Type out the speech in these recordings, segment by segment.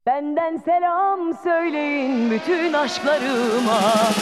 Benden selam söyleyin bütün aşklarıma.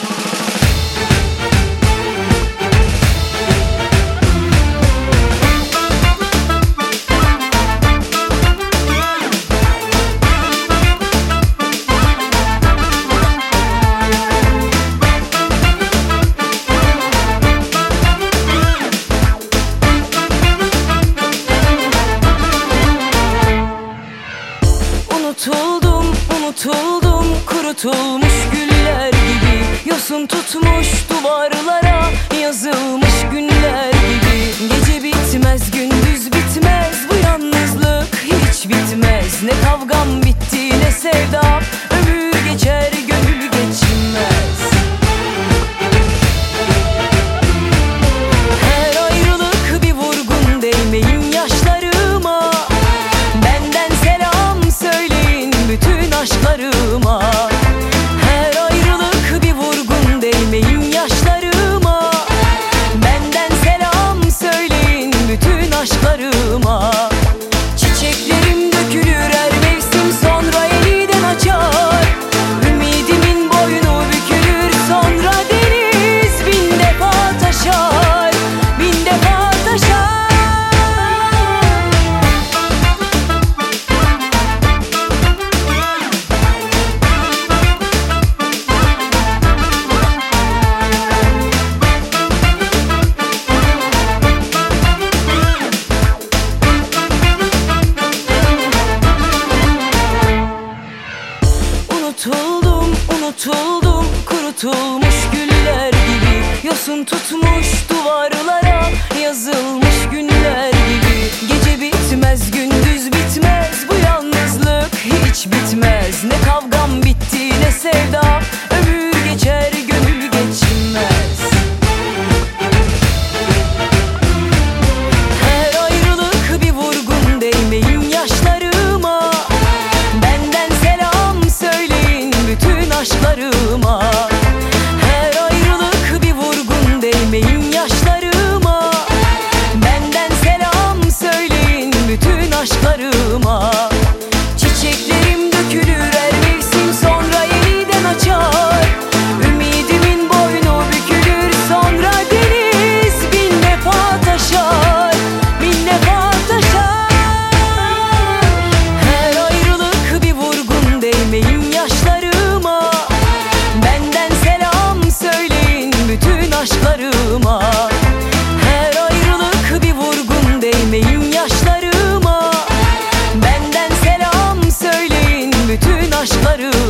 Unutuldum kurutulmuş güller gibi, yosun tutmuş duvarlara yazılmış günler gibi. Gece bitmez, gündüz bitmez, bu yalnızlık hiç bitmez. Ne kavgam bitti ne sevdam, ömür geçer gönül geçmez. Her ayrılık bir vurgun, değmeyin yaşlarıma. Benden selam söyleyin bütün aşklarıma. Her ayrılık bir vurgun, değmeyin yaşlarıma. Benden selam söyleyin bütün aşklarıma. Çiçeklerim dökülür her mevsim, sonra yeniden açar. Ümidimin boynu bükülür, sonra deniz bin defa taşar, bin defa taşar. Unutuldum kurutulmuş güller gibi, yosun tutmuş duvarlara yazılmış günler gibi. Gece bitmez, gündüz bitmez, bu yalnızlık hiç bitmez. Ne kavgam bitti ne sevdam, ömür geçer gönül geçmez. Her ayrılık bir vurgun, değmeyin yaşlarıma. Benden selam söyleyin bütün aşklarıma. Her ayrılık bir vurgun, değmeyin yaşlarıma. Benden selam söyleyin bütün aşklarıma. Çiçeklerim dökülür her mevsim, sonra yeniden açar. Ümidimin boynu bükülür, sonra deniz bin defa taşar, bin defa taşar. Her ayrılık bir vurgun, değmeyin yaşlarıma. Benden selam söyleyin bütün aşklarıma. Her ayrılık bir vurgun, değmeyin yaşlarıma. Benden selam söyleyin bütün aşklarıma.